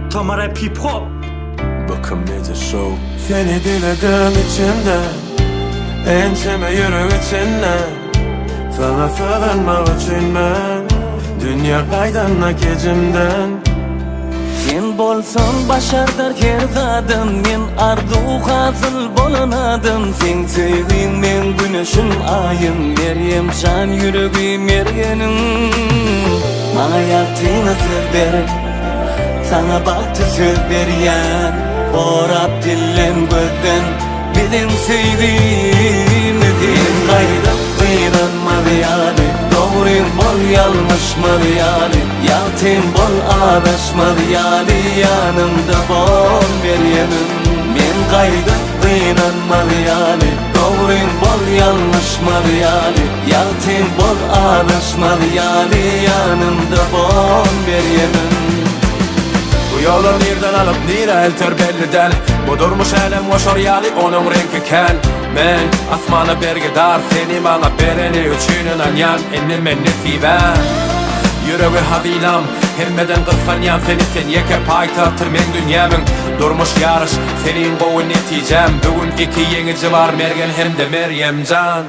Tamara hip hop. Bakım Media Show. Seni diledim içimden, ençeme yürü içinden. Sana sığınmak için ben dünya kaydanla gecimden. Sen bolsan başardar her zadım, men ardu hazıl bolanadım. Sen sevdiğin men güneşim ayım, Meryem can yüreğim Meryem'im. Bana yaptığını söz ver, sana baktı söz beryen. Orap dillen gözden, bizim sevdiğimizi. Kayda kıynanmadı yani, doğruyum bol yanlışmadı yani. Yaltım bol adaşmadı yani, yanımda bol Meryem'im. Men kayda kıynanmadı yani, doğruyum bol yanlışmadı yani. Yaltım bol adaşmadı yani, yanımda bol Meryem'im. Bu yolu nereden alıp nire elter belli del. Bu durmuş elem hoşor yani onun rengi ken. Men asmanı bergedar, seni bana bereni üçünün anyan. Ennim en nesiben yüreği havilam, hemmeden kıskanyan. Seni sen yeke paytahtır men dünyamın. Durmuş yarış senin boğun neticem. Bugün iki yenici var, Mergen hem de Meryem can.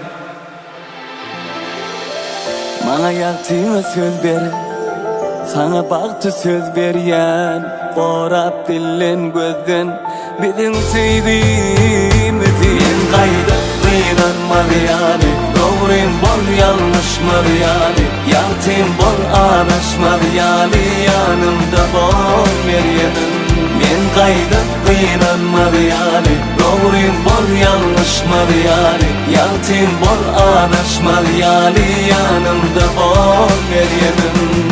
Bana yaptığını söz ver, sana baktı söz beryen. Orap dillen gözden, bizim sevdiğimizi. Men kayda kıynanmadı yani, doğruyum bol yanlışmadı yani. Yaltım bol adaşmadı yani, yanımda bol Meryem'im. Men kayda kıynanmadı yani, doğruyum bol yanlışmadı yani. Yaltım bol adaşmadı yani, yanımda bol Meryem'im.